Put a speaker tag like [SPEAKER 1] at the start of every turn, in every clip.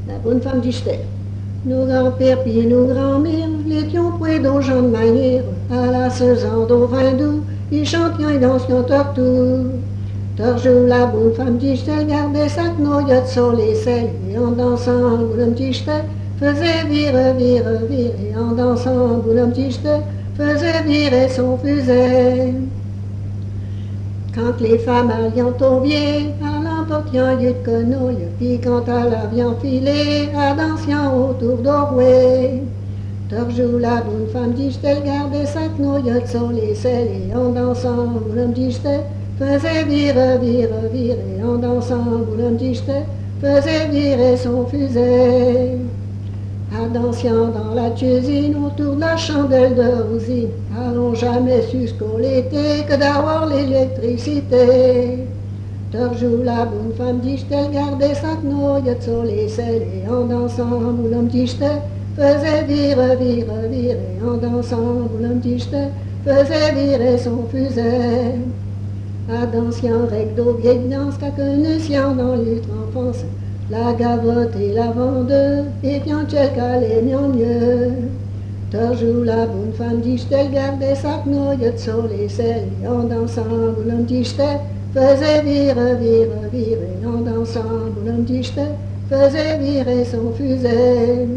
[SPEAKER 1] La bonne femme dit j'étais. Nos grands-pères puis nos grands-mères l'étions près aux gens de manière. À la saison d'au vin doux, ils chantent et dansent tortou. Torjou la bonne femme dit j'étais, gardait sa noyade sur les selles. Et en dansant, bonhomme dit j'étais, faisait virer, virer, virer. En dansant, bonhomme dit j'étais, faisait virer son fusil. Quand les femmes allaient au vieux, à l'emportant de quenouille, puis quand elle avait enfilé, à danser autour d'Orway. Torjou la bonne femme dit j'étais, gardait sa quenouille sur les selles. Et en dansant, bonhomme dit j'étais, faisait virer, virer, virer. En dansant, bonhomme dit j'étais, faisait virer son fusil. À dansant dans la cuisine, autour de la chandelle de rosine, allons jamais su ce qu'on était que d'avoir l'électricité. Torjou la bonne femme dit j'étais, gardait sa quenouille sur les selles. Et en dansant, bonhomme dit j'étais, faisait virer, virer, virer. En dansant, bonhomme dit j'étais, faisait virer son fusil. À danser en règle d'eau vieille danse qu'à connaissant dans l'autre enfance, la gavotte et la vendeuse, et bien tchèque allait mieux. Torjou la bonne femme dit j'étais, gardait sa quenouille sur les selles. Et en dansant, bonhomme dit j'étais, faisait virer, virer, virer. En dansant, bonhomme dit j'étais, faisait virer son fusil.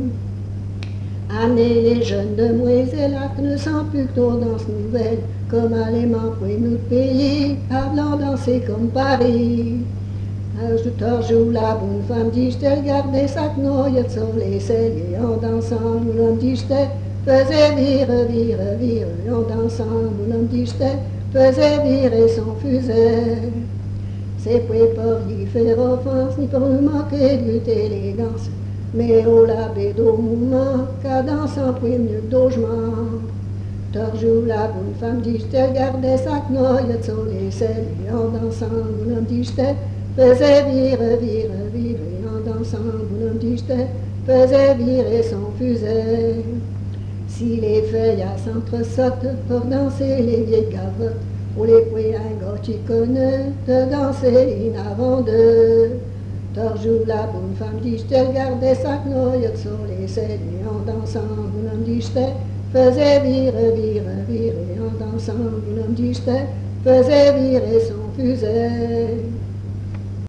[SPEAKER 1] Année les jeunes demoiselles, à ne sent plus que nos danses nouvelles, comme alément pour notre pays, à danser comme Paris. Torjou la bonne femme dit j'étais, gardait sa quenouille sur les selles. Et en dansant, bonhomme dit j'étais, faisait virer, virer, virer. En dansant, bonhomme dit j'étais, faisait virer son fusil. C'est pas y faire offense, ni pour nous manquer de lutte élégance, mais au labé d'au mouvement, qu'à dansant pour mieux que d'ogement. Torjou la bonne femme dit j'étais, gardait sa quenouille sur les selles. Et en dansant, bonhomme dit j'étais, faisait virer, virer, virer. En dansant, bonhomme dit j'étais, faisait virer son fusil. Si les feuilles à s'entresautent pour danser les vieilles gavottes, pour les poings un gars qui connaît, de danser une avant deux. Torjou la bonne femme dit j'étais, gardait sa quenouille sur les selles. Et en dansant, bonhomme dit j'étais, faisait virer, virer, virer. En dansant, bonhomme dit j'étais, faisait virer son fusil.